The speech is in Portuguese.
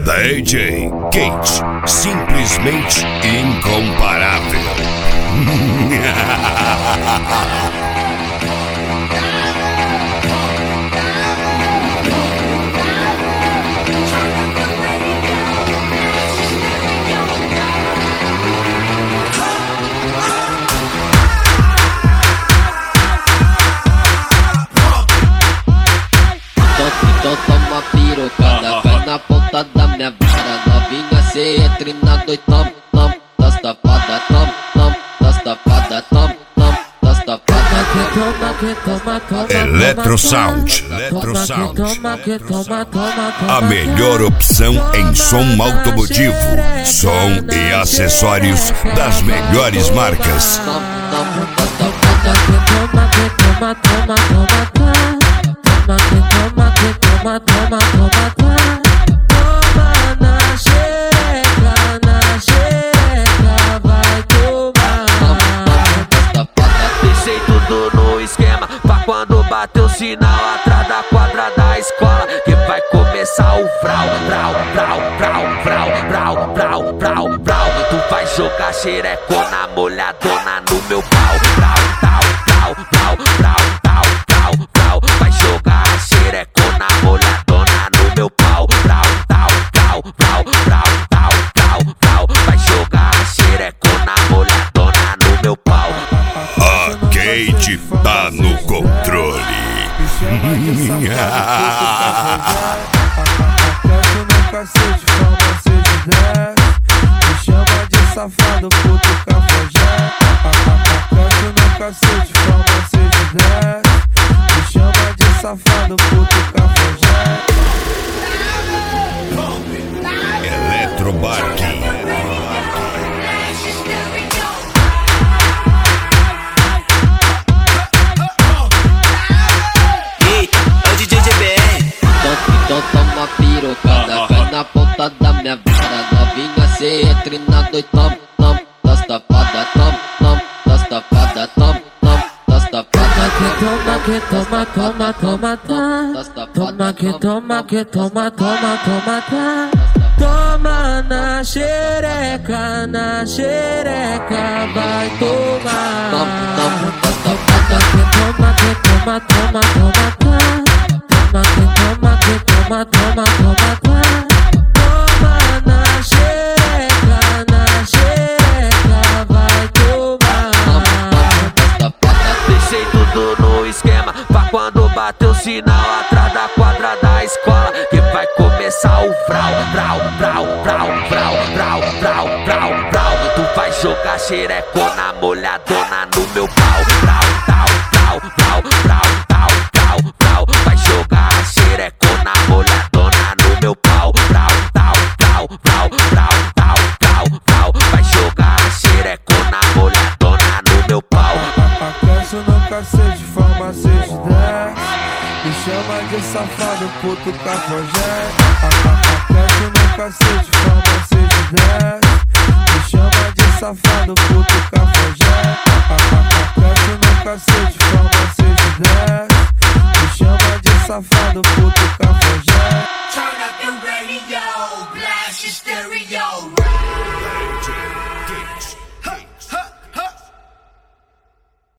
DJ Kate, simplesmente incomparável. Então toma pirocada, vai na ponta da minha vara. Novinha, cê entra na dois tom, tom, das tapadas, tom, tom, das tapadas, tom, tom, das tapadas. Electro Sound, a melhor opção em som automotivo, som e acessórios das melhores marcas. Toma na xereca, vai tomar. Deixei tudo no esquema, pra quando bater o sinal atrás da quadra da escola, que vai começar o vrau, vrau, vrau, vrau, vrau, vrau, vrau, vrau, vrau. Tu vai jogar xerecona molhadona no meu pau, vrau, vrau, vrau, vrau, vrau, vrau, vrau, vrau. Vai jogar xerecona molhadona no meu pau, vrau, vrau, vrau, vrau, vrau, vrau, vrau, vrau. Vai jogar xerecona molhadona no meu pau. A Kate tá no controle. Cacete, forma, seja 10. Me chama de safado, puto cafajé. Acaso no cacete, forma, seja 10. Me chama de safado, puto cafajé. Eletrobarque. Eita, é o DJ GBR. Então toma pirocada, vai na ponta da minha vara. Novinha, cê entra na dois tom, tom, das tapadas, tom, tom, das tapadas, tom, tom, das tapadas. Toma na xereca, vai tomar. Toma na xereca, vai tomar. Deixei tudo no esquema, pra quando bater o sinal atrás da quadra da escola, que vai começar o vrau, vrau, vrau, vrau, vrau, vrau, vrau, vrau, vrau. Tu vai jogar xerecona molhadona no meu pau, vrau, vrau, vrau, vrau, vrau, vrau, vrau, vrau. Vai jogar xerecona molhadona no meu pau, vrau, vrau, vrau, vrau, vrau, vrau, vrau, vrau. Vai jogar xerecona molhadona no meu pau. Acaso no cacete, forma, seja 10. Me chama de safado, puto cafajé. Acaso no cacete, forma, seja 10. Me chama de safado, puto cafajé. Acaso no cacete, forma, seja 10. Me chama de safado, puto cafajé.